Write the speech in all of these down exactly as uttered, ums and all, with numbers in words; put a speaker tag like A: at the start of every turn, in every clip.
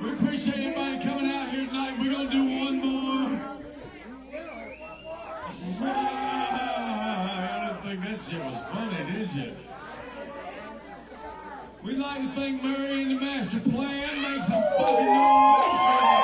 A: We appreciate everybody coming out here tonight. We're going to do one more. I didn't think that shit was funny, did you? We'd like to thank Murray and the Master Plan. Make some fucking noise.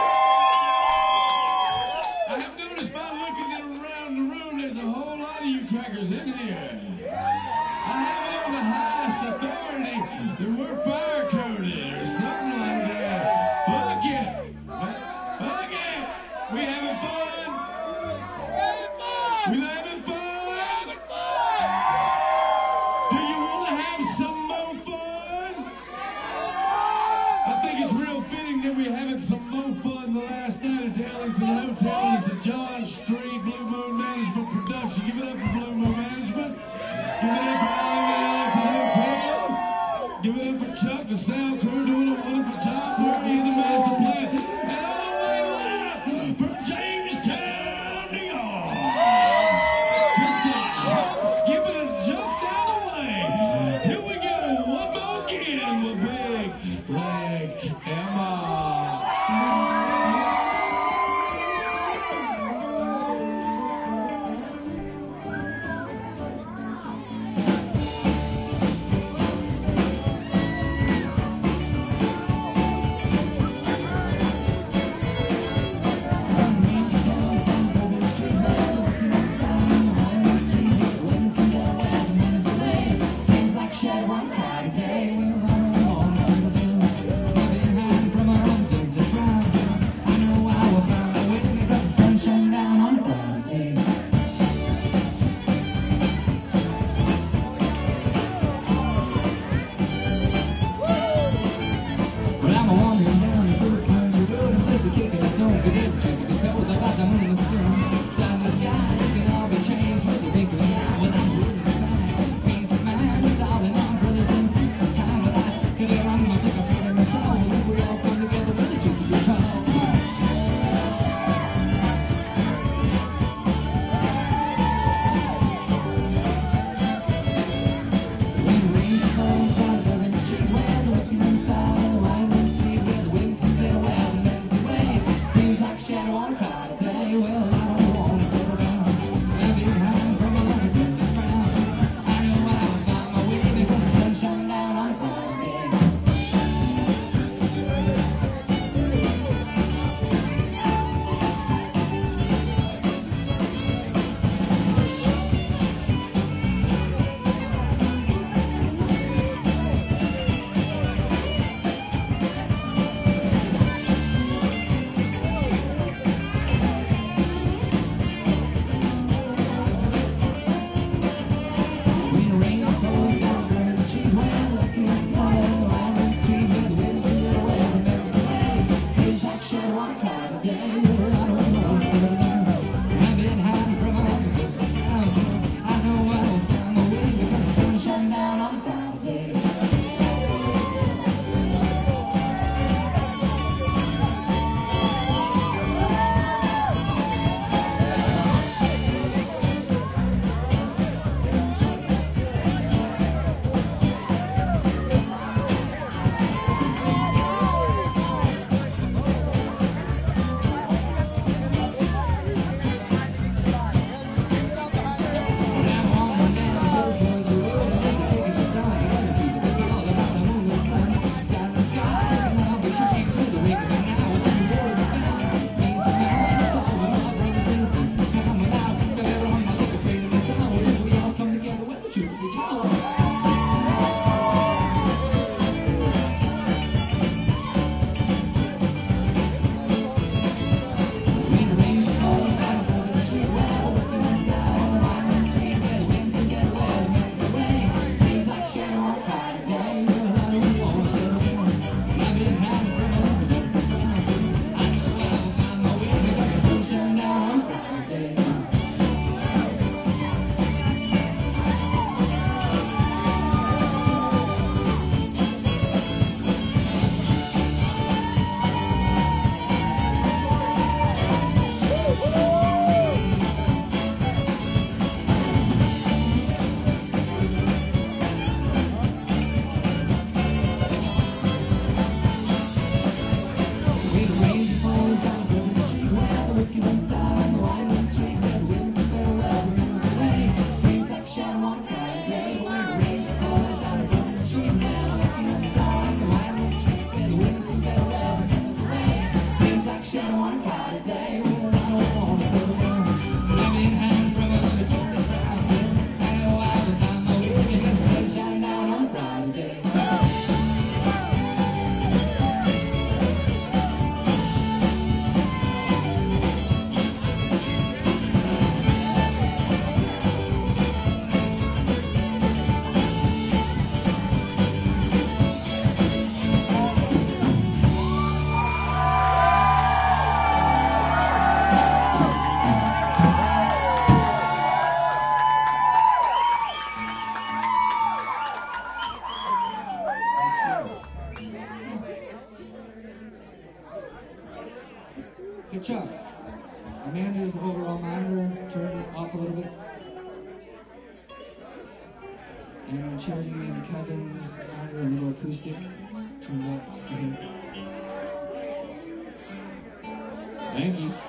A: I have noticed by looking around the room, there's a whole lot of you crackers in here. I have it on the highest authority that we're fire coded or something like that. Fuck it. Fuck it. We having fun? We having fun? Do you want to have some more fun? I think
B: Hey Chuck, Amanda's overall monitor turned up a little bit. And Charity and Kevin's monitor a little acoustic turned up to here. Thank you.